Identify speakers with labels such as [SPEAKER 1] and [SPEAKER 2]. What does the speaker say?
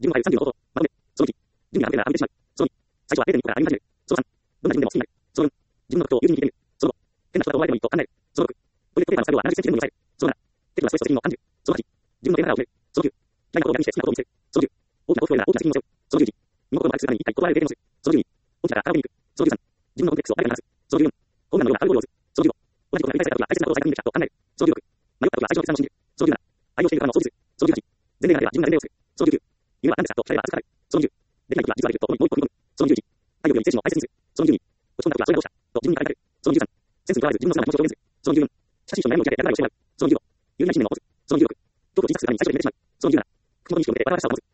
[SPEAKER 1] 自分の30のことを、まとめ、その1、準備が安定なら安定してしまう。その2、最初は 0.2 から歩み始める。その3、どんな順でも好きになる。その4、自分のことを友人に聞いてみる。その5、変な人だと思われてもいいと考える。その6、トイレットペーパーの作業は70センチ前後に抑える。その7、テクノはストレスと責任を感じる。その8、自分の手の腹を決める。その9、嫌いなことを逆にして好きなことを見せる。その10、大きな幸福を得るなら大きな責任を背負う。その11、身のことを丸くするために一体断られる経験をする。その12、大きなからカラオケに行く。その13、自分のコンプレックスを誰かに話す。その14、困難なようなアルコールをする。その15、同じことが繰り返された時は大切なことを再確認できたと考える。その16、迷った時は最初の決断を信じる。その17、愛用しているからのを掃除する。その18、前例があれば自分が前例をする。その19、夢は何ですかと聞かれれば預かる。その20、できない時は実はできるともう一歩踏み込む。その21、体力より精神を大切にする。その22、落ち込んだ時はそれがどうしたと自分に語る。その23、センスにとらわれず自分の素直な気持ちを表現する。その24、写真集の悩みを打ち明けやりがいをしてもらう。その25、有意な信念を持つ。その26、京都を小さくするために最初に決めてしまう。その27、熊本に引きを向けてバラバラしさを持つ。